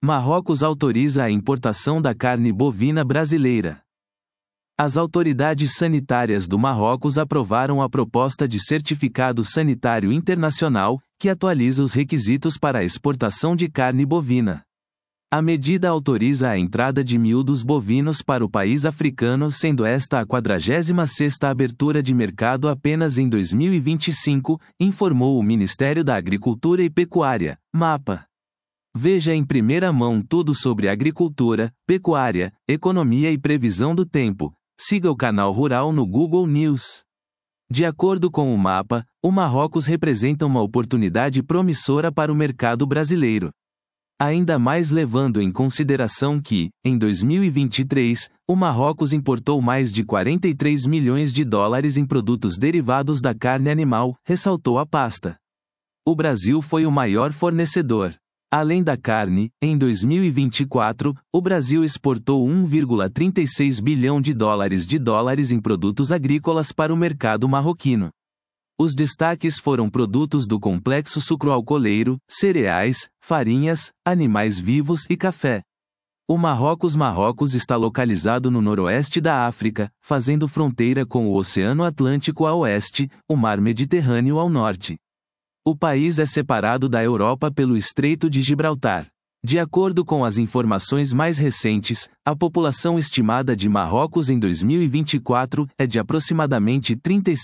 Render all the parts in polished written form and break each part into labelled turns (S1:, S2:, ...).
S1: Marrocos autoriza a importação da carne bovina brasileira. As autoridades sanitárias do Marrocos aprovaram a proposta de certificado sanitário internacional, que atualiza os requisitos para a exportação de carne bovina. A medida autoriza a entrada de miúdos bovinos para o país africano, sendo esta a 46ª abertura de mercado apenas em 2025, informou o Ministério da Agricultura e Pecuária, MAPA. Veja em primeira mão tudo sobre agricultura, pecuária, economia e previsão do tempo. Siga o canal Rural no Google News. De acordo com o MAPA, o Marrocos representa uma oportunidade promissora para o mercado brasileiro. Ainda mais levando em consideração que, em 2023, o Marrocos importou mais de 43 milhões de dólares em produtos derivados da carne animal, ressaltou a pasta. O Brasil foi o maior fornecedor. Além da carne, em 2024, o Brasil exportou 1,36 bilhão de dólares em produtos agrícolas para o mercado marroquino. Os destaques foram produtos do complexo sucroalcooleiro, cereais, farinhas, animais vivos e café. O Marrocos está localizado no noroeste da África, fazendo fronteira com o Oceano Atlântico a oeste, o Mar Mediterrâneo ao norte. O país é separado da Europa pelo Estreito de Gibraltar. De acordo com as informações mais recentes, a população estimada de Marrocos em 2024 é de aproximadamente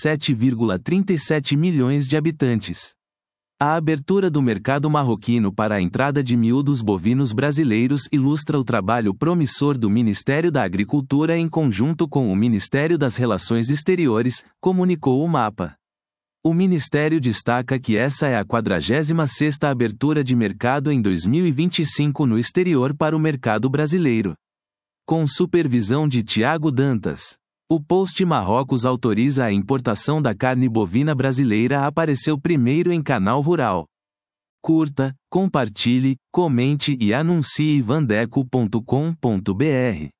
S1: 37,37 milhões de habitantes. A abertura do mercado marroquino para a entrada de miúdos bovinos brasileiros ilustra o trabalho promissor do Ministério da Agricultura em conjunto com o Ministério das Relações Exteriores, comunicou o MAPA. O Ministério destaca que essa é a 46ª abertura de mercado em 2025 no exterior para o mercado brasileiro. Com supervisão de Tiago Dantas. O post Marrocos autoriza a importação da carne bovina brasileira apareceu primeiro em Canal Rural. Curta, compartilhe, comente e anuncie vandeco.com.br.